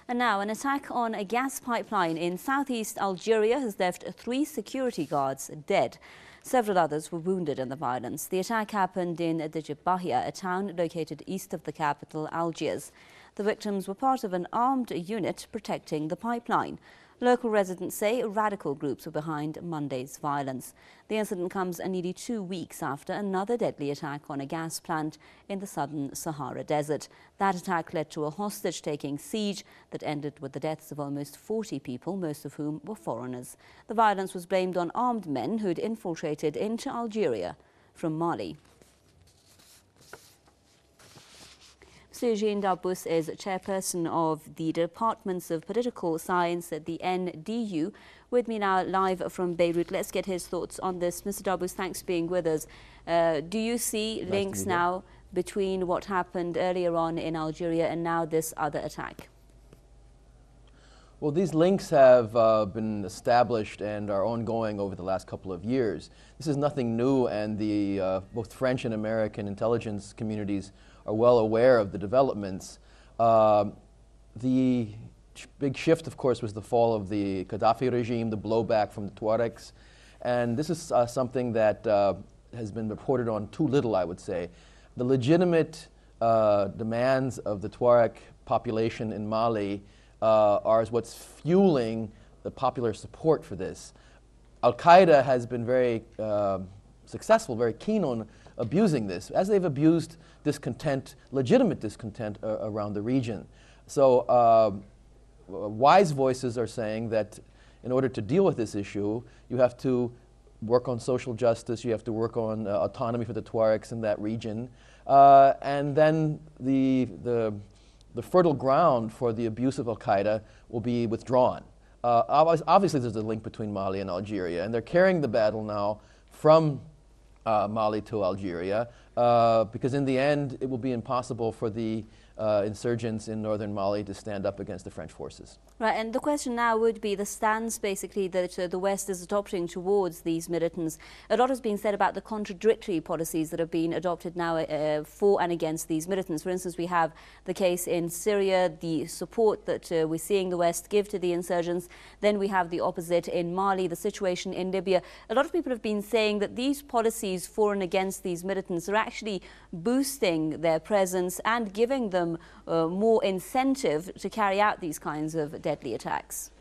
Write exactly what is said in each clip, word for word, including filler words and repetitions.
And now, an attack on a gas pipeline in southeast Algeria has left three security guards dead. Several others were wounded in the violence. The attack happened in Djibahia, a town located east of the capital, Algiers. The victims were part of an armed unit protecting the pipeline. Local residents say radical groups were behind Monday's violence. The incident comes nearly two weeks after another deadly attack on a gas plant in the southern Sahara Desert. That attack led to a hostage-taking siege that ended with the deaths of almost forty people, most of whom were foreigners. The violence was blamed on armed men who'd infiltrated into Algeria from Mali. Mister Eugene Darbus is chairperson of the Departments of Political Science at the N D U. With me now live from Beirut. Let's get his thoughts on this. Mister Darbus, thanks for being with us. Uh, do you see nice links now between what happened earlier on in Algeria and now this other attack? Well, these links have uh, been established and are ongoing over the last couple of years. This is nothing new, and the uh, both French and American intelligence communities are well aware of the developments. Uh, the sh big shift, of course, was the fall of the Gaddafi regime, the blowback from the Tuaregs, and this is uh, something that uh, has been reported on too little, I would say. The legitimate uh, demands of the Tuareg population in Mali Uh, are what's fueling the popular support for this. Al-Qaeda has been very uh, successful, very keen on abusing this, as they've abused discontent, legitimate discontent uh, around the region. So uh, wise voices are saying that in order to deal with this issue, you have to work on social justice, you have to work on uh, autonomy for the Tuaregs in that region, uh, and then the, the the fertile ground for the abuse of Al-Qaeda will be withdrawn. Uh, obviously, there's a link between Mali and Algeria, and they're carrying the battle now from uh, Mali to Algeria, uh, because in the end, it will be impossible for the uh, insurgents in northern Mali to stand up against the French forces. Right, and the question now would be the stance, basically, that uh, the West is adopting towards these militants. A lot has been said about the contradictory policies that have been adopted now uh, for and against these militants. For instance, we have the case in Syria, the support that uh, we're seeing the West give to the insurgents. Then we have the opposite in Mali, the situation in Libya. A lot of people have been saying that these policies for and against these militants are actually boosting their presence and giving them uh, more incentive to carry out these kinds of deadly attacks.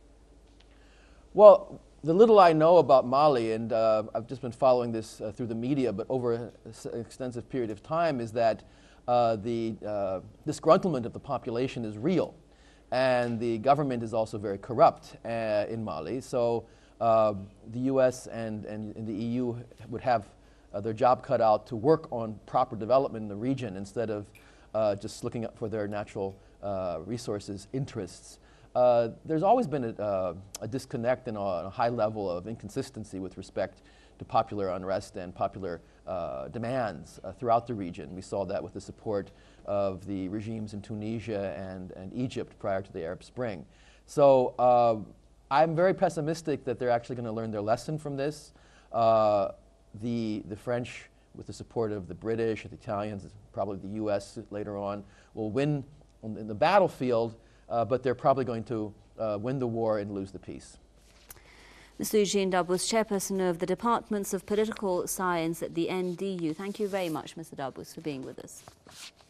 Well, the little I know about Mali, and uh, I've just been following this uh, through the media, but over an extensive period of time, is that uh, the uh, disgruntlement of the population is real. And the government is also very corrupt uh, in Mali. So uh, the U S and, and, and the E U would have uh, their job cut out to work on proper development in the region instead of uh, just looking up for their natural uh, resources interests. Uh, there's always been a, uh, a disconnect and a, a high level of inconsistency with respect to popular unrest and popular uh, demands uh, throughout the region. We saw that with the support of the regimes in Tunisia and, and Egypt prior to the Arab Spring. So uh, I'm very pessimistic that they're actually going to learn their lesson from this. Uh, the, the French, with the support of the British, the Italians, probably the U S later on, will win on, in the battlefield, uh, but they're probably going to uh, win the war and lose the peace. Mister Eugene Darbus, chairperson of the Departments of Political Science at the N D U. Thank you very much, Mister Darbus, for being with us.